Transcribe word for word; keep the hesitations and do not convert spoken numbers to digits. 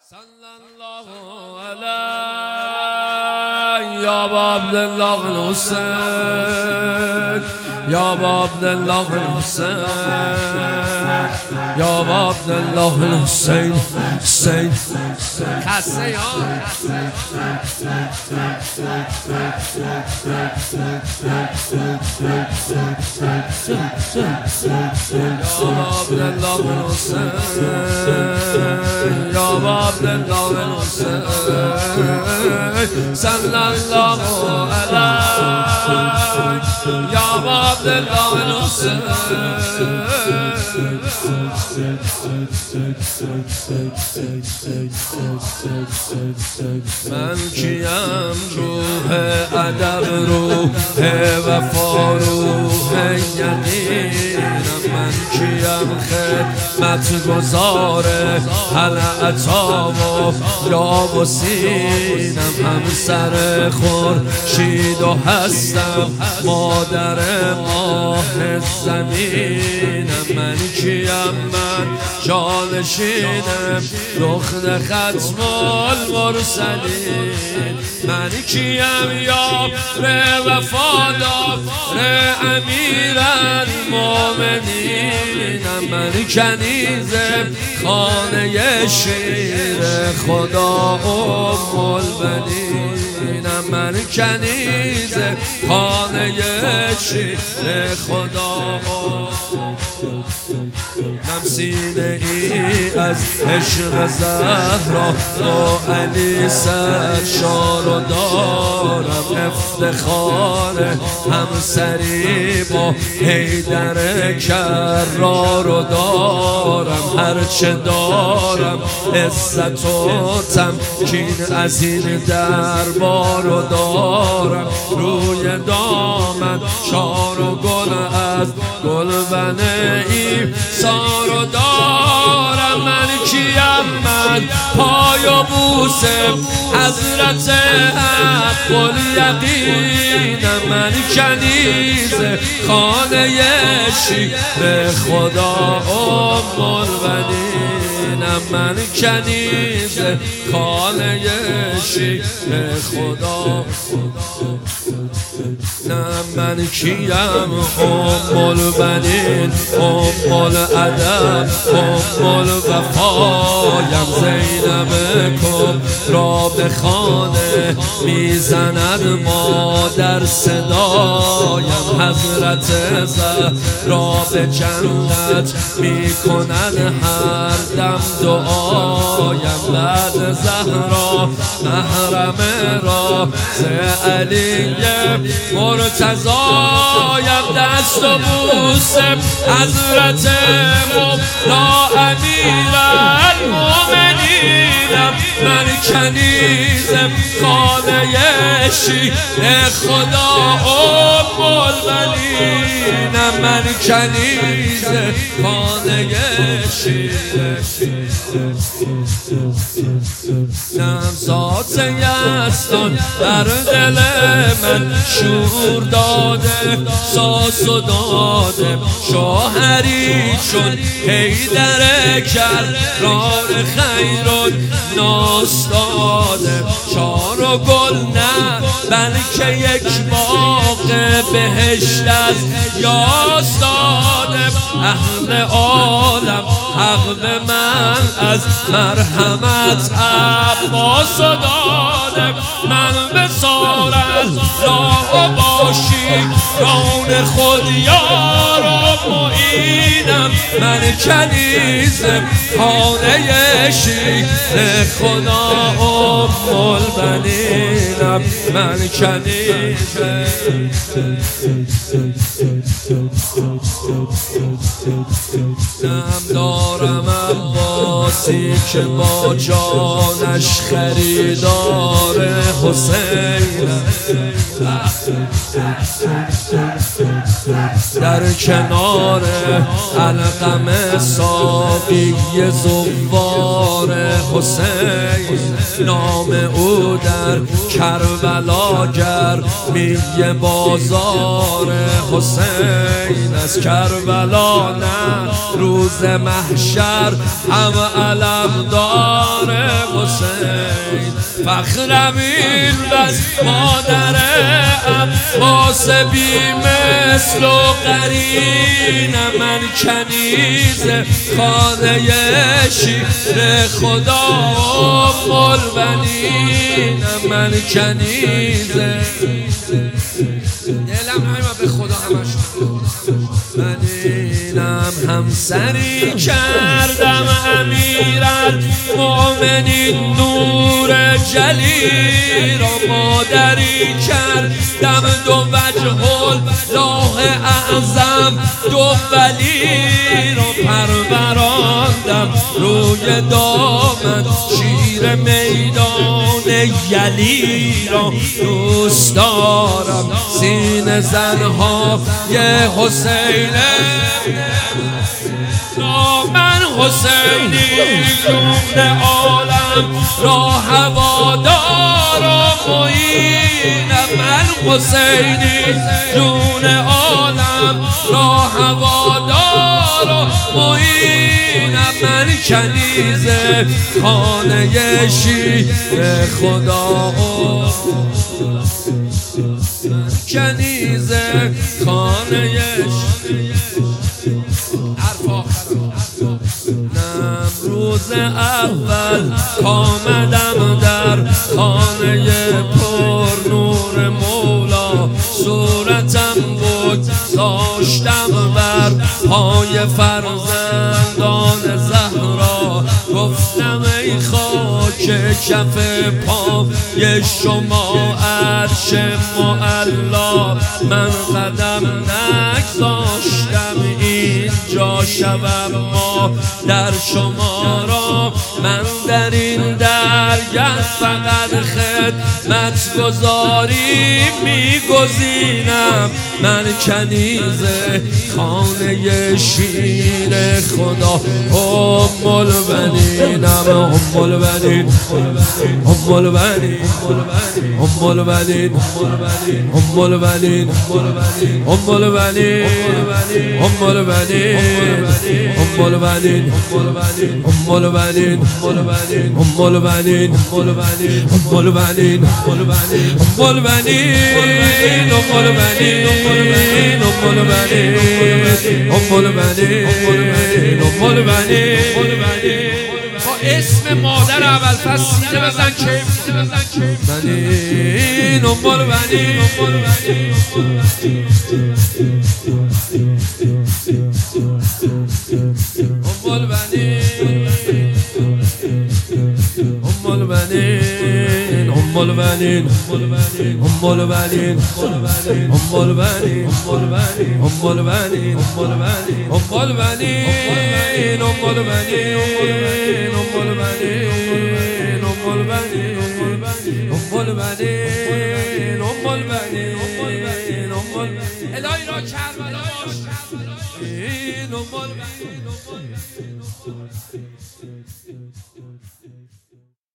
صلی الله علیه یا عبدالله الحسین یا عبدالله الحسین یا عبدالله الحسین حسین خسته یا عبدالله الحسین یا عبدالله الحسین صلی الله علیه یا عبدالله الحسین من کیم روح ادب روح وفا روح یقینم من کیم خدمت گزار حل عطا و یا و سینم همسر خورشید و هستم مادر ماه زمینم من کیم من جانشینم رخن ختم المرسلین من کیم یار وفادار امیر المؤمنینم من کنیز خانه شیر خدا ام البنینم من کنیز خانه شیر خدا من سینه ای از عشق زهرا با علی سرشار و دارم افتخار همسری با حیدر کرار و دارم هرچه دارم عزت و تمکین از این دربار و دارم روی دامن شار و گل از گلبن ای سار و دارم من کیم من پای و بوسم حضرت حق الیقینم من کنیز خانه شیر خدا ام البنینم من کنیز خانه شیر خدا نه من کیم ام البنین ام الادب ام الوفایم زینب کبرا به خانه میزند مادر صدایم حضرت زهرا به جنت میکند هر دم دعایم بعد زهرا محرم را ز علی مرتضایم دست و بوسم حضرت مولا امیر المؤمنینم من کنیزم خانه شیر خدا ام البنینم من کنیز خانه شیر ذات یزدان در دل من شور داده ساز و داده شوهری چون حیدر کرار خیر و ناس داده چار و گل نه بلکه یک باغ بهشت از یاس داده اهل عالم حق به من از مرحمت عباس داده من بسارت راه و باشی رون خود یار و معینم من کنیز خانه شیر خدا ام البنینم من کنیز نم دارم عباسی که با جانش خریدار حسین در کنار علقم ساقی زوار حسین نام او در کربلا گرمی بازار حسین از کربلا نه روز مهد محشر هم علم داره حسین. فخرم این بس مادر عباس بی مثل و قرین، من کنیز خانه شیر خدا و ملبنین، من کنیز دلم همه به خدا همش من اینم همسری کردم امیرالمؤمنین نور جلی را، مادری کردم دو وجه الله اعظم دو ولی را، پروراندم روی دامن شیر میدان یلی را، دوست دارم سینه زنها یه حسینه، من حسینی جون عالم را هوادار و معینم، من حسینی جون عالم را هوادار و معینم، من کنیز خانه شیر خدا و کنیز خانه شیر. نمروز اول کامدم در خانه پر نور مولا، صورتم بود داشتم بر پای فرزندان زهرا، گفتم ای خاک کف پای شما عرش معلا، من قدم نگذاشتم اینجا شوم ما در شما را، من در این درگه فقط خدمت گذاری میگزینم، من کنیز خانه شیر خدا ام البنینم، ام البنین ام البنین ام البنین ام البنین ام البنین ام البنین ام البنین ام البنین ام البنین ام البنین ام البنین ام البنین ام البنین ام البنین ام البنین. با اسم مادر اول فصل سینه بزن که بنین ام البنین ام البنین ام البنین ام البنین ام البنین ام البنین ام البنین ام البنین ام البنین ام البنین ام البنین ام البنین ام البنین ام البنین الهی را کربلا باش ام البنین.